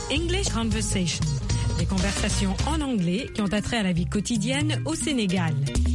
English Conversation, des conversations en anglais qui ont attrait à la vie quotidienne au Sénégal.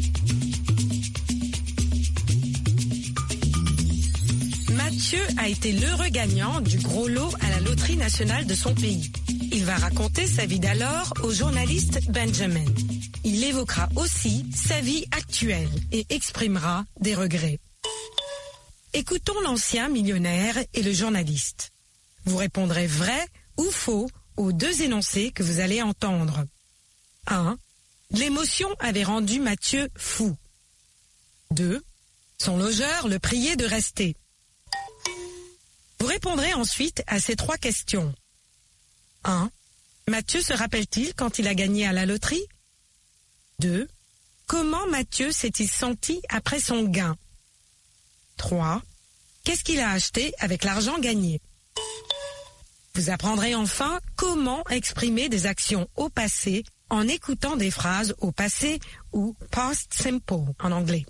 Mathieu a été l'heureux gagnant du gros lot à la loterie nationale de son pays. Il va raconter sa vie d'alors au journaliste Benjamin. Il évoquera aussi sa vie actuelle et exprimera des regrets. Écoutons l'ancien millionnaire et le journaliste. Vous répondrez vrai ou faux aux deux énoncés que vous allez entendre. 1. L'émotion avait rendu Mathieu fou. 2. Son logeur le priait de rester. Vous répondrez ensuite à ces trois questions. 1. Mathieu se rappelle-t-il quand il a gagné à la loterie? 2. Comment Mathieu s'est-il senti après son gain? 3. Qu'est-ce qu'il a acheté avec l'argent gagné? Vous apprendrez enfin comment exprimer des actions au passé en écoutant des phrases au passé ou past simple en anglais.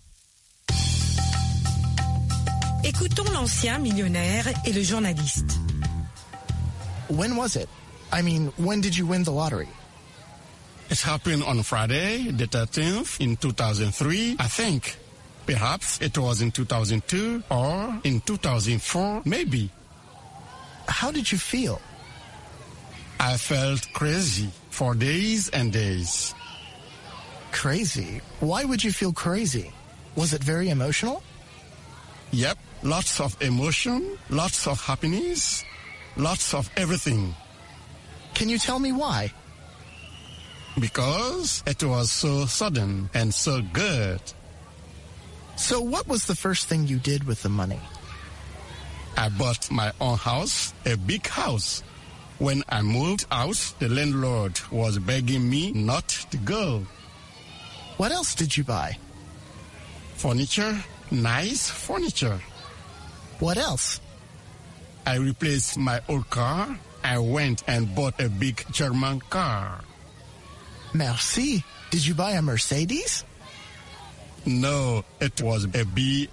Écoutons l'ancien millionnaire et le journaliste. When was it? I mean, when did you win the lottery? It happened on Friday, the 13th, in 2003, I think. Perhaps it was in 2002 or in 2004, maybe. How did you feel? I felt crazy for days and days. Crazy? Why would you feel crazy? Was it very emotional? Yep, lots of emotion, lots of happiness, lots of everything. Can you tell me why? Because it was so sudden and so good. So what was the first thing you did with the money? I bought my own house, a big house. When I moved out, the landlord was begging me not to go. What else did you buy? Furniture, nice furniture. What else? I replaced my old car. I went and bought a big German car. Merci. Did you buy a Mercedes? No, it was a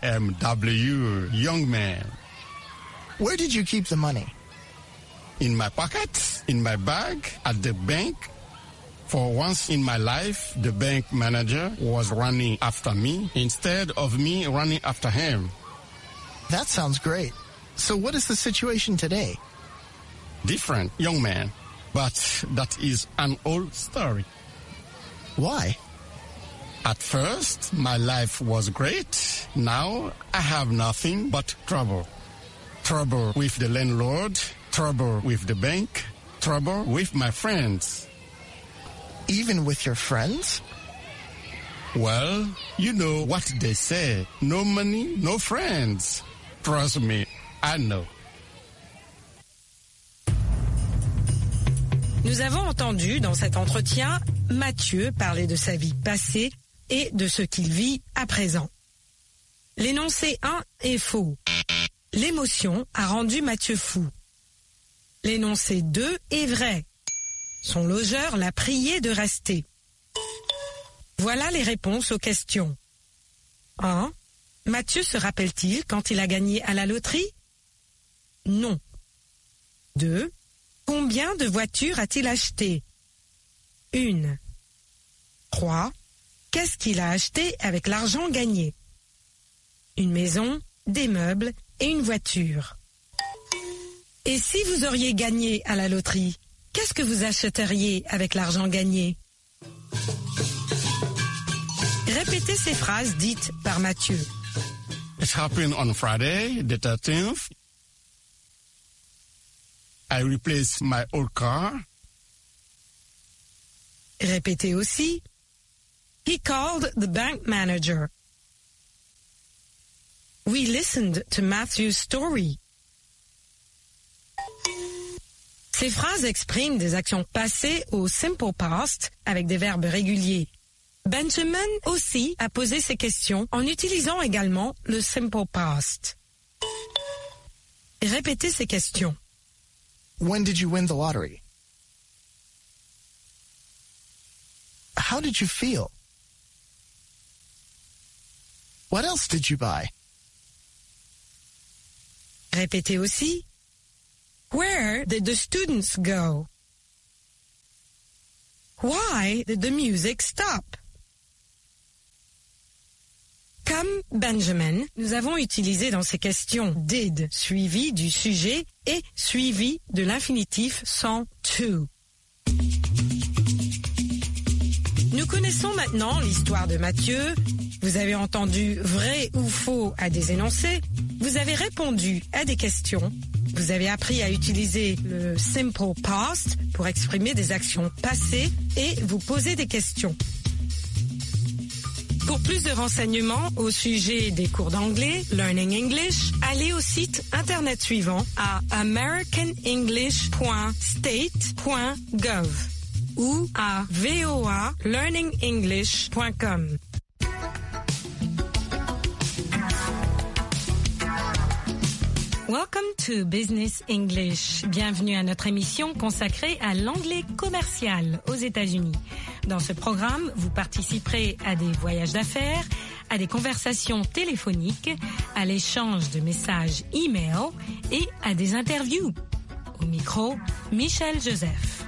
BMW, young man. Where did you keep the money? In my pocket, in my bag, at the bank. For once in my life, the bank manager was running after me instead of me running after him. That sounds great. So what is the situation today? Different, young man. But that is an old story. Why? At first, my life was great. Now, I have nothing but trouble. Trouble with the landlord, trouble with the bank, trouble with my friends. Even with your friends? Well, you know what they say. No money, no friends. Trust me, I know. Nous avons entendu dans cet entretien Mathieu parler de sa vie passée et de ce qu'il vit à présent. L'énoncé 1 est faux. L'émotion a rendu Mathieu fou. L'énoncé 2 est vrai. Son logeur l'a prié de rester. Voilà les réponses aux questions. 1. Mathieu se rappelle-t-il quand il a gagné à la loterie? Non. 2. Combien de voitures a-t-il acheté? 1. 3. Qu'est-ce qu'il a acheté avec l'argent gagné? Une maison, des meubles et une voiture. Et si vous auriez gagné à la loterie, qu'est-ce que vous achèteriez avec l'argent gagné? Répétez ces phrases dites par Mathieu. It happened on Friday, the 13th. I replaced my old car. Répétez aussi. He called the bank manager. We listened to Matthew's story. Ces phrases expriment des actions passées au simple past avec des verbes réguliers. Benjamin aussi a posé ces questions en utilisant également le simple past. Répétez ces questions. When did you win the lottery? How did you feel? What else did you buy? Répétez aussi. Where did the students go? Why did the music stop? Comme Benjamin, nous avons utilisé dans ces questions did suivi du sujet et suivi de l'infinitif sans to. Nous connaissons maintenant l'histoire de Mathieu. Vous avez entendu vrai ou faux à des énoncés. Vous avez répondu à des questions. Vous avez appris à utiliser le simple past pour exprimer des actions passées et vous poser des questions. Pour plus de renseignements au sujet des cours d'anglais, Learning English, allez au site internet suivant à americanenglish.state.gov ou à voalearningenglish.com. Welcome to Business English. Bienvenue à notre émission consacrée à l'anglais commercial aux États-Unis. Dans ce programme, vous participerez à des voyages d'affaires, à des conversations téléphoniques, à l'échange de messages e-mail et à des interviews. Au micro, Michel Joseph.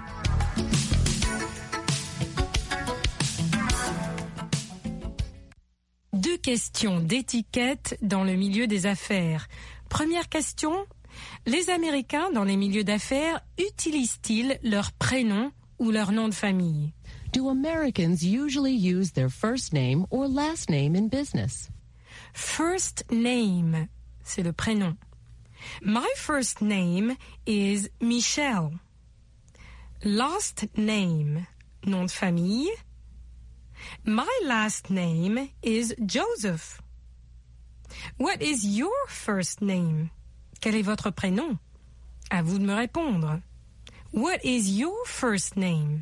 Deux questions d'étiquette dans le milieu des affaires. Première question, les Américains dans les milieux d'affaires utilisent-ils leur prénom ou leur nom de famille? Do Americans usually use their first name or last name in business? First name, c'est le prénom. My first name is Michelle. Last name, nom de famille. My last name is Joseph. What is your first name? Quel est votre prénom? À vous de me répondre. What is your first name?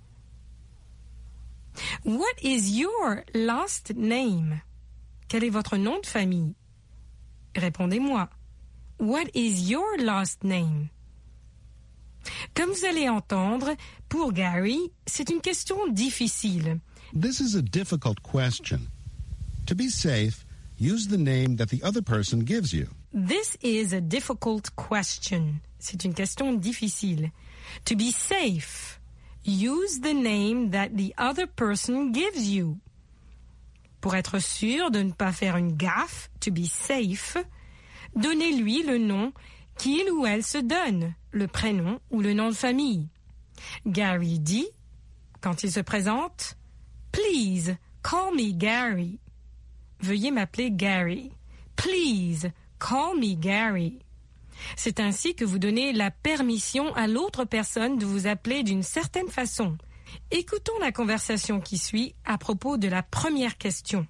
What is your last name? Quel est votre nom de famille? Répondez-moi. What is your last name? Comme vous allez entendre, pour Gary, c'est une question difficile. This is a difficult question. To be safe, use the name that the other person gives you. This is a difficult question. C'est une question difficile. To be safe, use the name that the other person gives you. Pour être sûr de ne pas faire une gaffe, to be safe, donnez-lui le nom qu'il ou elle se donne, le prénom ou le nom de famille. Gary dit, quand il se présente, Please, call me Gary. Veuillez m'appeler Gary. Please, call me Gary. C'est ainsi que vous donnez la permission à l'autre personne de vous appeler d'une certaine façon. Écoutons la conversation qui suit à propos de la première question.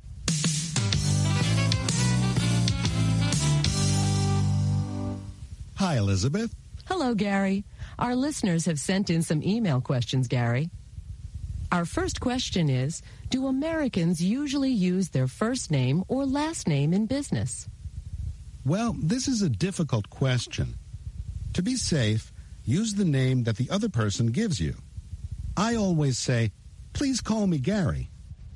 Hi, Elizabeth. Hello, Gary. Our listeners have sent in some email questions, Gary. Our first question is, do Americans usually use their first name or last name in business? Well, this is a difficult question. To be safe, use the name that the other person gives you. I always say, please call me Gary.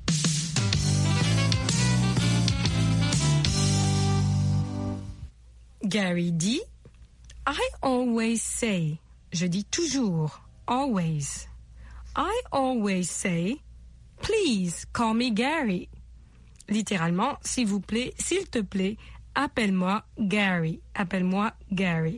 Gary dit, I always say, je dis toujours, always. I always say, please call me Gary. Littéralement, s'il vous plaît, s'il te plaît, appelle-moi Gary. Appelle-moi Gary.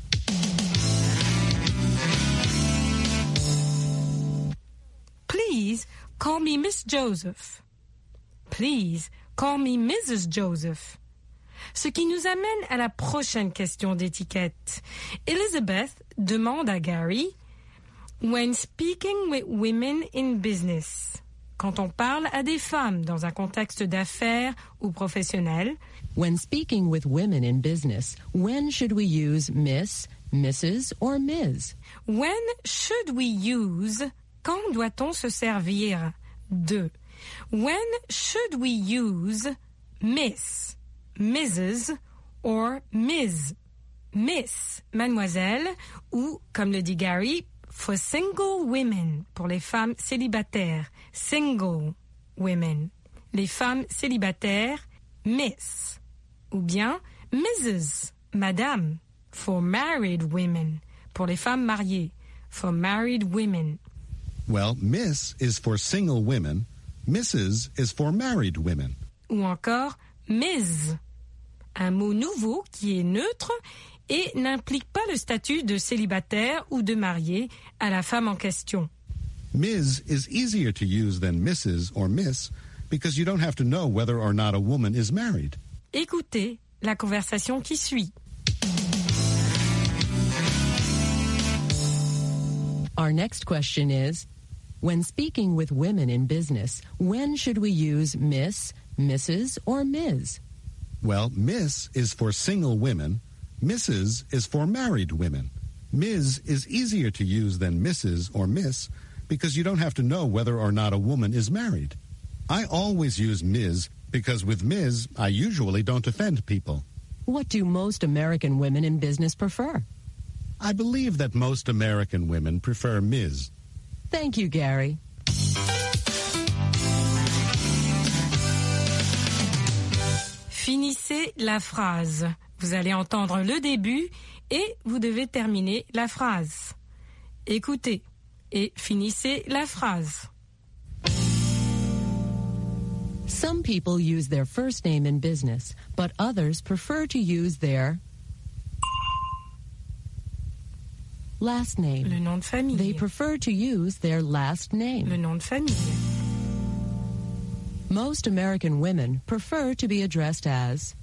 Please call me Miss Joseph. Please call me Mrs. Joseph. Ce qui nous amène à la prochaine question d'étiquette. Elizabeth demande à Gary, when speaking with women in business, quand on parle à des femmes dans un contexte d'affaires ou professionnel, when speaking with women in business, when should we use Miss, Mrs. or Ms? When should we use, quand doit-on se servir de? When should we use Miss, Mrs. or Ms? Miss, mademoiselle, ou, comme le dit Gary, for single women, pour les femmes célibataires, single women. Les femmes célibataires, Miss. Ou bien Mrs., madame, for married women, pour les femmes mariées, for married women. Well, Miss is for single women. Mrs. is for married women. Ou encore Ms. Un mot nouveau qui est neutre et n'implique pas le statut de célibataire ou de marié à la femme en question. Ms. is easier to use than Mrs. or Miss because you don't have to know whether or not a woman is married. Écoutez la conversation qui suit. Our next question is, when speaking with women in business, when should we use Miss, Mrs., or Ms.? Well, Miss is for single women. Mrs. is for married women. Ms. is easier to use than Mrs. or Miss because you don't have to know whether or not a woman is married. I always use Ms. because with Ms. I usually don't offend people. What do most American women in business prefer? I believe that most American women prefer Ms. Thank you, Gary. Finissez la phrase. Vous allez entendre le début et vous devez terminer la phrase. Écoutez et finissez la phrase. Some people use their first name in business, but others prefer to use their last name. Le nom de famille. They prefer to use their last name. Le nom de famille. Most American women prefer to be addressed as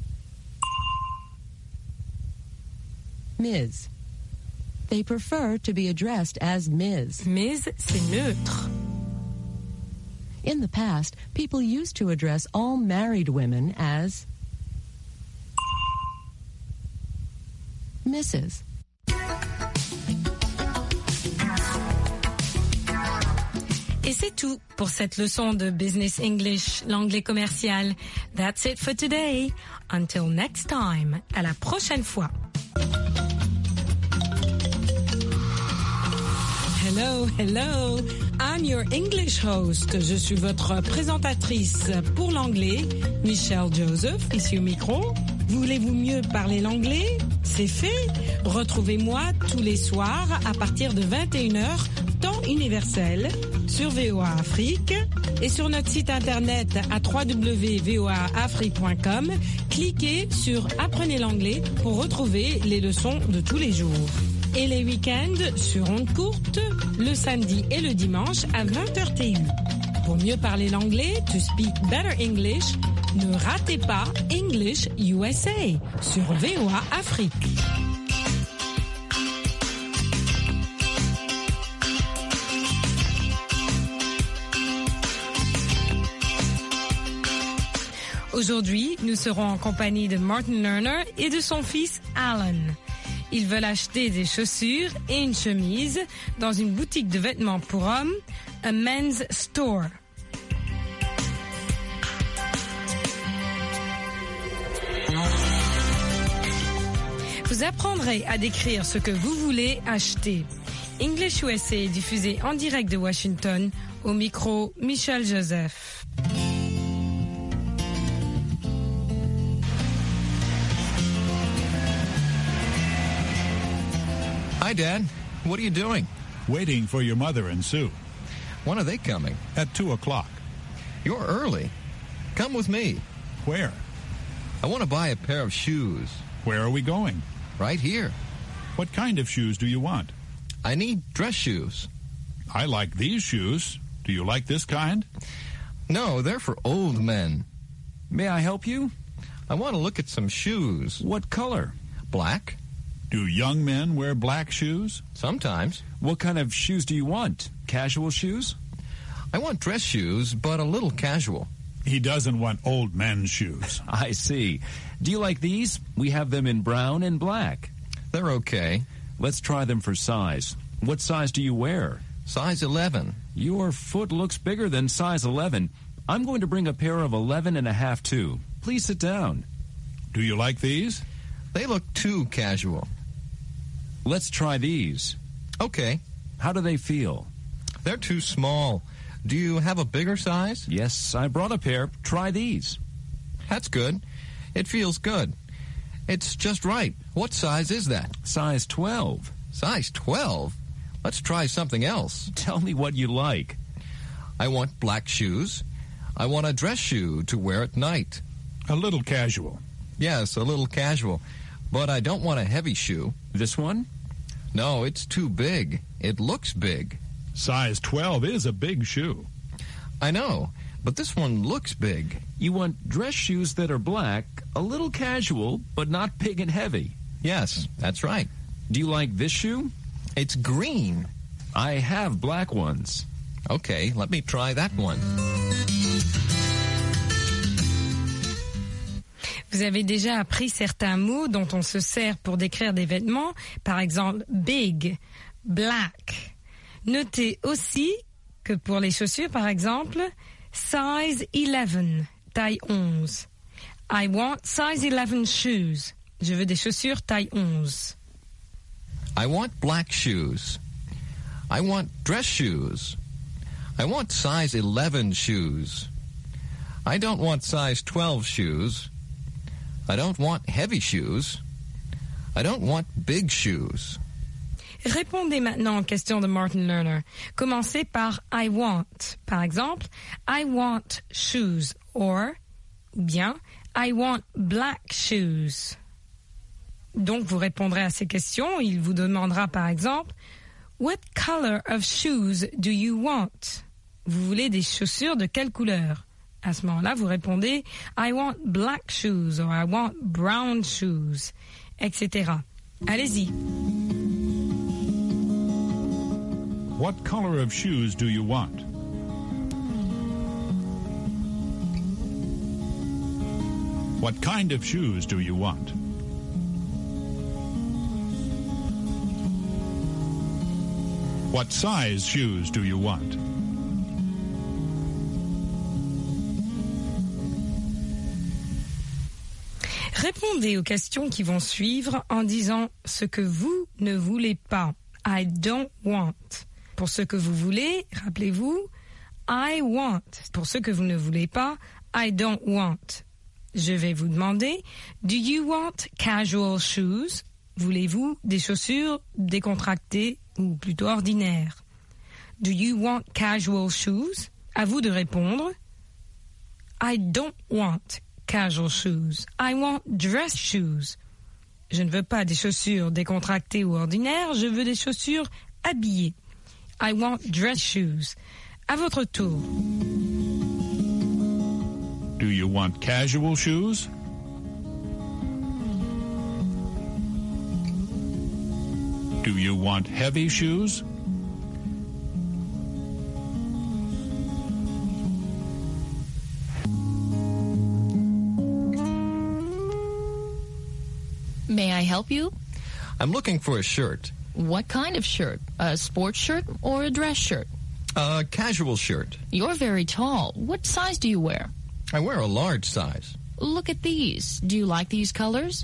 Ms. They prefer to be addressed as Ms. Ms, c'est neutre. In the past, people used to address all married women as Mrs. Et c'est tout pour cette leçon de Business English, l'anglais commercial. That's it for today. Until next time. À la prochaine fois. Hello, hello. I'm your English host. Je suis votre présentatrice pour l'anglais, Michelle Joseph, ici au micro. Voulez-vous mieux parler l'anglais? C'est fait. Retrouvez-moi tous les soirs à partir de 21h, temps universel, sur VOA Afrique et sur notre site internet à www.voaafrique.com. Cliquez sur Apprenez l'anglais pour retrouver les leçons de tous les jours. Et les week-ends sur ondes courtes, le samedi et le dimanche à 20h TU. Pour mieux parler l'anglais, to speak better English, ne ratez pas English USA sur VOA Afrique. Aujourd'hui, nous serons en compagnie de Martin Lerner et de son fils Alan. Ils veulent acheter des chaussures et une chemise dans une boutique de vêtements pour hommes, a men's store. Vous apprendrez à décrire ce que vous voulez acheter. English USA est diffusé en direct de Washington, au micro Michelle Joseph. Hi, Dad. What are you doing? Waiting for your mother and Sue. When are they coming? At 2 o'clock. You're early. Come with me. Where? I want to buy a pair of shoes. Where are we going? Right here. What kind of shoes do you want? I need dress shoes. I like these shoes. Do you like this kind? No, they're for old men. May I help you? I want to look at some shoes. What color? Black? Do young men wear black shoes? Sometimes. What kind of shoes do you want? Casual shoes? I want dress shoes, but a little casual. He doesn't want old men's shoes. I see. Do you like these? We have them in brown and black. They're okay. Let's try them for size. What size do you wear? Size 11. Your foot looks bigger than size 11. I'm going to bring a pair of 11.5 too. Please sit down. Do you like these? They look too casual. Let's try these. Okay. How do they feel? They're too small. Do you have a bigger size? Yes, I brought a pair. Try these. That's good. It feels good. It's just right. What size is that? Size 12. Size 12? Let's try something else. Tell me what you like. I want black shoes. I want a dress shoe to wear at night. A little casual. Yes, a little casual. But I don't want a heavy shoe. This one? No, it's too big. It looks big. Size 12 is a big shoe. I know, but this one looks big. You want dress shoes that are black, a little casual, but not big and heavy. Yes, that's right. Do you like this shoe? It's green. I have black ones. Okay, let me try that one. Vous avez déjà appris certains mots dont on se sert pour décrire des vêtements, par exemple big, black. Notez aussi que pour les chaussures, par exemple, size 11, taille 11. I want size 11 shoes. Je veux des chaussures taille 11. I want black shoes. I want dress shoes. I want size 11 shoes. I don't want size 12 shoes. I don't want heavy shoes. I don't want big shoes. Répondez maintenant aux questions de Martin Lerner. Commencez par I want. Par exemple, I want shoes or, ou bien, I want black shoes. Donc, vous répondrez à ces questions. Il vous demandera par exemple, what color of shoes do you want? Vous voulez des chaussures de quelle couleur? À ce moment-là, vous répondez I want black shoes or I want brown shoes, etc. Allez-y. What color of shoes do you want? What kind of shoes do you want? What size shoes do you want? Répondez aux questions qui vont suivre en disant ce que vous ne voulez pas. I don't want. Pour ce que vous voulez, rappelez-vous, I want. Pour ce que vous ne voulez pas, I don't want. Je vais vous demander, do you want casual shoes? Voulez-vous des chaussures décontractées ou plutôt ordinaires? Do you want casual shoes? À vous de répondre, I don't want casual shoes. I want dress shoes. Je ne veux pas des chaussures décontractées ou ordinaires, je veux des chaussures habillées. I want dress shoes. À votre tour. Do you want casual shoes? Do you want heavy shoes? May I help you? I'm looking for a shirt. What kind of shirt? A sports shirt or a dress shirt? A casual shirt. You're very tall. What size do you wear? I wear a large size. Look at these. Do you like these colors?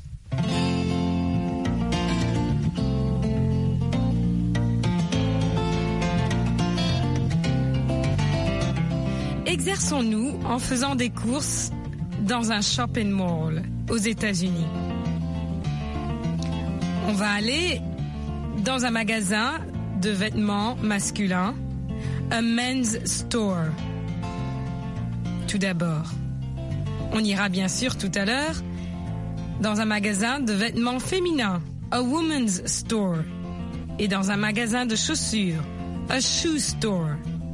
Exerçons-nous en faisant des courses dans un shopping mall aux États-Unis. On va aller dans un magasin de vêtements masculins, a men's store. Tout d'abord, on ira bien sûr tout à l'heure dans un magasin de vêtements féminins, a woman's store. Et dans un magasin de chaussures, a shoe store.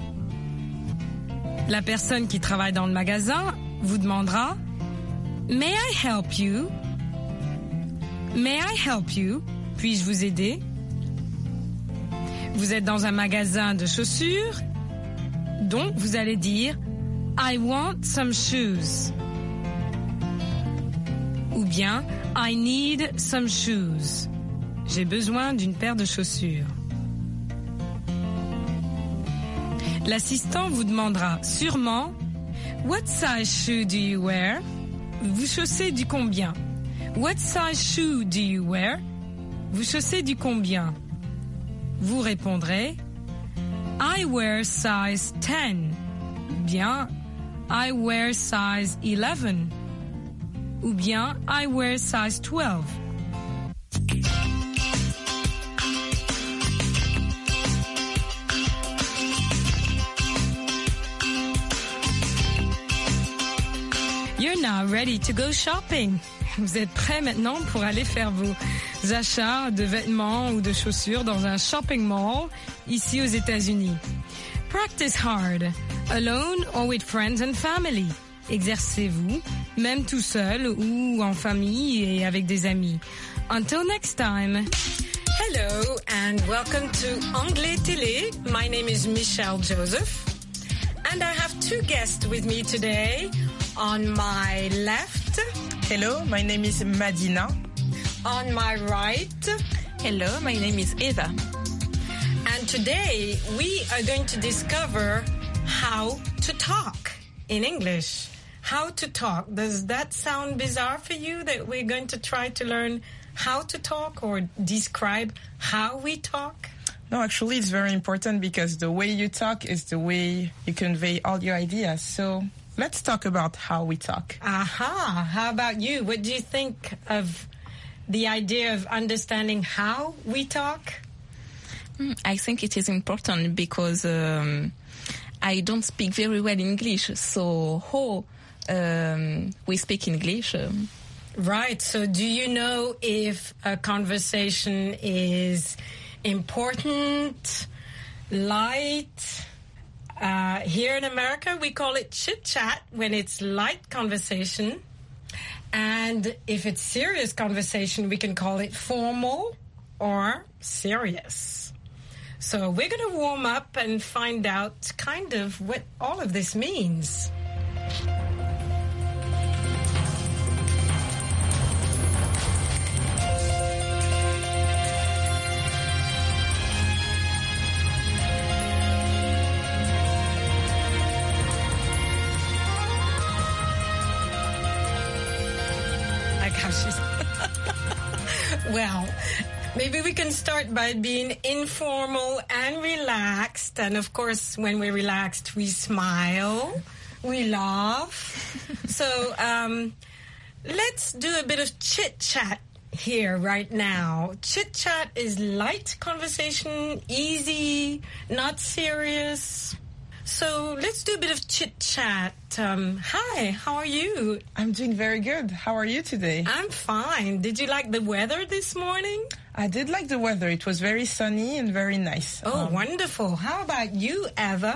La personne qui travaille dans le magasin vous demandera « May I help you? May I help you? Puis-je vous aider? » Vous êtes dans un magasin de chaussures, donc vous allez dire « I want some shoes » ou bien « I need some shoes ». J'ai besoin d'une paire de chaussures. L'assistant vous demandera sûrement « What size shoe do you wear? » Vous chaussez du combien? What size shoe do you wear? Vous chaussez du combien? Vous répondrez I wear size 10. Ou bien I wear size 11. Ou bien I wear size 12. now ready to go shopping? Vous êtes prêts maintenant pour aller faire vos achats de vêtements ou de chaussures dans un shopping mall ici aux États-Unis. Practice hard, alone or with friends and family. Exercez-vous, même tout seul ou en famille et avec des amis. Until next time. Hello and welcome to Anglais Télé. My name is Michelle Joseph. And I have two guests with me today. On my left. Hello, my name is Madina. On my right. Hello, my name is Eva. And today we are going to discover how to talk in English. How to talk. Does that sound bizarre for you that we're going to try to learn how to talk or describe how we talk? No, actually it's very important because the way you talk is the way you convey all your ideas. So let's talk about how we talk. Aha. How about you? What do you think of the idea of understanding how we talk? I think it is important because I don't speak very well English. So how we speak English? Right. So do you know if a conversation is important, light? Here in America, we call it chit-chat when it's light conversation. And if it's serious conversation, we can call it formal or serious. So we're going to warm up and find out kind of what all of this means. Well, maybe we can start by being informal and relaxed. And of course, when we're relaxed, we smile, we laugh. So let's do a bit of chit-chat here right now. Chit-chat is light conversation, easy, not serious. So let's do a bit of chit-chat. Hi, how are you? I'm doing very good. How are you today? I'm fine. Did you like the weather this morning? I did like the weather. It was very sunny and very nice. Oh, wonderful. How about you, Eva?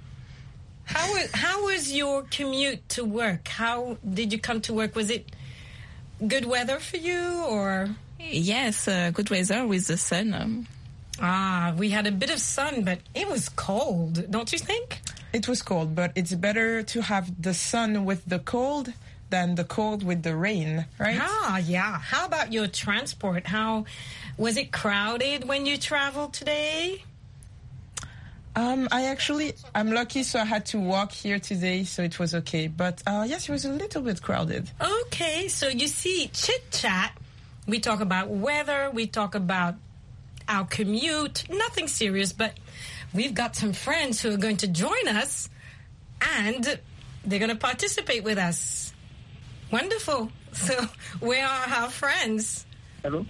How was your commute to work? How did you come to work? Was it good weather for you or? Yes, good weather with the sun. We had a bit of sun, but it was cold, don't you think? It was cold, but it's better to have the sun with the cold than the cold with the rain, right? Yeah. How about your transport? How was it crowded when you traveled today? I'm lucky, so I had to walk here today, so it was okay. But yes, it was a little bit crowded. Okay, so you see, chit-chat, we talk about weather, we talk about our commute, nothing serious, but we've got some friends who are going to join us and they're going to participate with us. Wonderful. So where are our friends? Hello.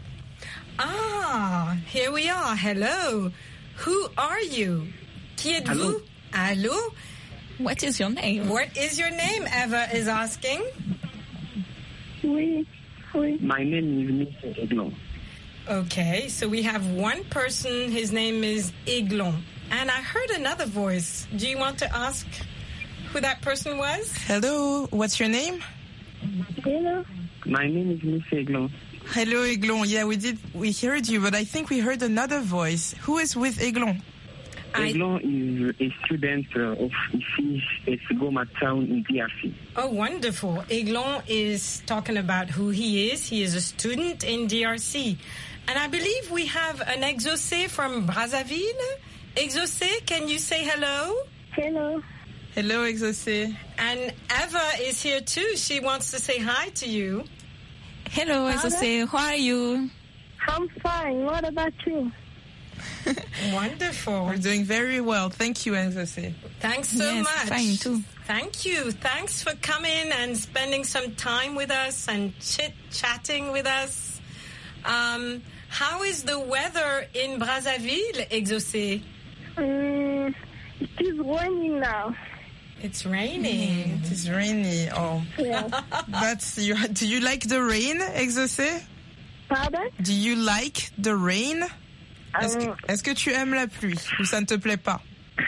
Here we are. Hello. Who are you? Qui êtes-vous? Allô? What is your name? What is your name? Eva is asking. Oui. My name is Mr. Eglon. Okay, so we have one person, his name is Eglon. And I heard another voice. Do you want to ask who that person was? Hello, what's your name? Hello. My name is Mr. Eglon. Hello, Eglon. Yeah, we heard you, but I think we heard another voice. Who is with Eglon? Eglon is a student of IFIS Goma town in DRC. Oh, wonderful. Eglon is talking about who he is. He is a student in DRC. And I believe we have an Exaucé from Brazzaville. Exaucé, can you say hello? Hello. Hello, Exaucé. And Eva is here too. She wants to say hi to you. Hello, Exaucé. How are you? I'm fine. What about you? Wonderful. We're doing very well. Thank you, Exaucé. Thanks so much. Fine too. Thank you. Thanks for coming and spending some time with us and chit-chatting with us. How is the weather in Brazzaville, Exaucé? It is raining now. It's raining. It is rainy. Oh, Yeah. Do you like the rain, Exaucé? Pardon? Do you like the rain? Est-ce que tu aimes la pluie ou ça ne te plaît pas?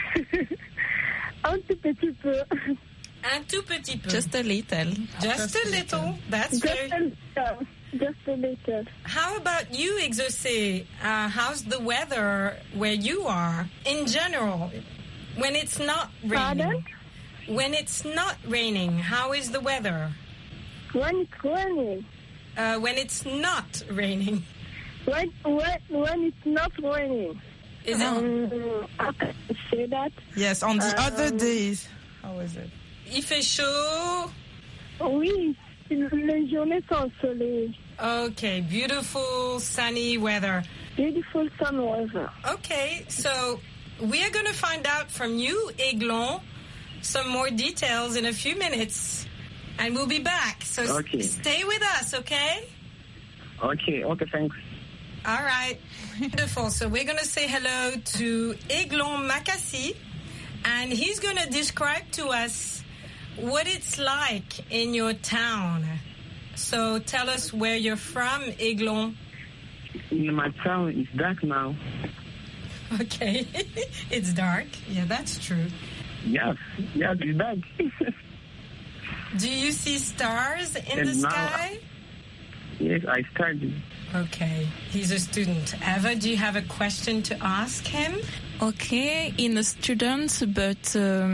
Un tout petit peu. Un tout petit peu. Just a little. Just a little. That's very... Just a little. How about you, Exaucé? How's the weather where you are in general? When it's not raining. Pardon? When it's not raining, how is the weather? When it's raining. When it's not raining. When it's not raining. Is it? How can I say that? Yes, on the other days. How is it? Il fait chaud. Oui, les journées sont ensoleillées. Okay, beautiful sunny weather. Beautiful sun weather. Okay, so we are going to find out from you, Aiglon, some more details in a few minutes. And we'll be back. So stay with us, okay? Okay, thanks. All right. Wonderful. So we're going to say hello to Aiglon Makassi, and he's going to describe to us what it's like in your town. So tell us where you're from, Aiglon. In my town, it's dark now. Okay. It's dark. Yeah, that's true. Yes, it's dark. Do you see stars in the sky? Yes, I study. Okay. He's a student. Eva, do you have a question to ask him? Okay, in a student, but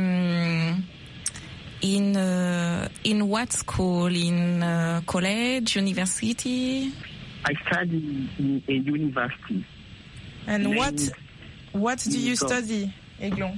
in what school? In college, university? I study in a university. And what do you study, Aiglon?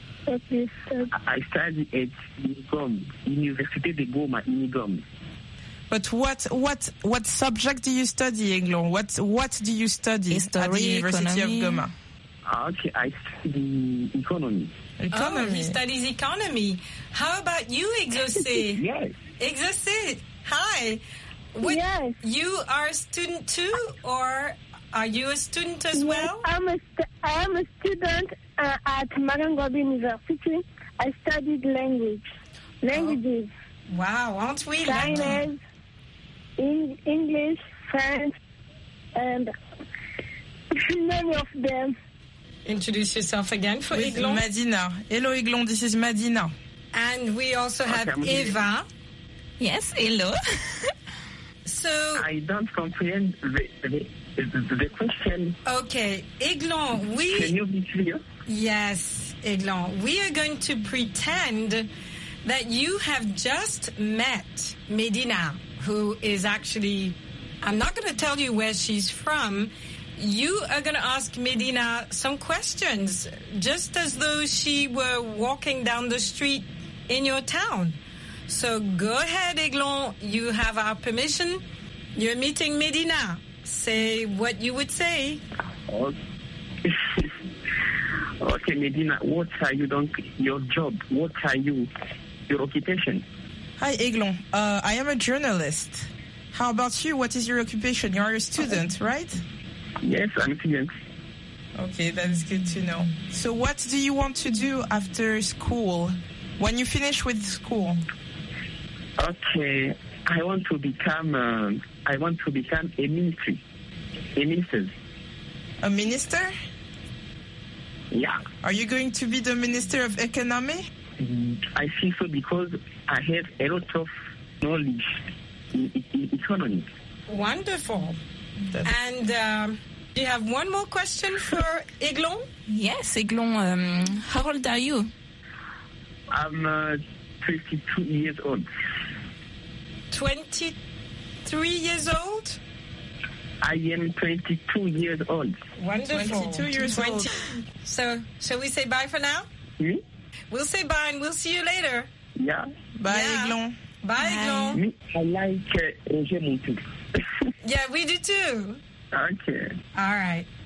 I study at Unigom, Université de Goma, Unigom. But what subject do you study, Aiglon? What do you study at the University of Goma? Okay, I study economy. Oh, he studies economy. How about you, Exaucé? Yes. Exaucé, hi. Yes. You are a student too, or are you a student as well? I am a student at Marangobi University. I studied languages. Wow, aren't we Chinese, English, French, and many of them. Introduce yourself again for Aiglon. Madina. Hello, Aiglon. This is Madina. And we also have Eva. Yes, hello. So I don't comprehend the question. Okay, Aiglon, Can you be clear? Yes, Aiglon. We are going to pretend that you have just met Medina, who is actually, I'm not going to tell you where she's from. You are going to ask Medina some questions, just as though she were walking down the street in your town. So go ahead, Aiglon. You have our permission. You're meeting Medina. Say what you would say. Okay, Medina, what are you doing? Your job? What are you? Your occupation? Hi, Aiglon. I am a journalist. How about you? What is your occupation? You are a student, right? Yes, I'm a student. Okay, that is good to know. So what do you want to do after school? When you finish with school? Okay, I want to become a minister. A minister? Yeah. Are you going to be the Minister of Economy? I think so because I have a lot of knowledge in economy. Wonderful. And do you have one more question for Aiglon? Yes, Aiglon. How old are you? I'm 22 years old. 23 years old? I am 22 years old. Wonderful. 22 years old. So, shall we say bye for now? We'll say bye and we'll see you later. Yeah. Bye, Aiglon. Bye, Aiglon. Me, I like Roger Montu. Yeah, we do too. Okay. All right.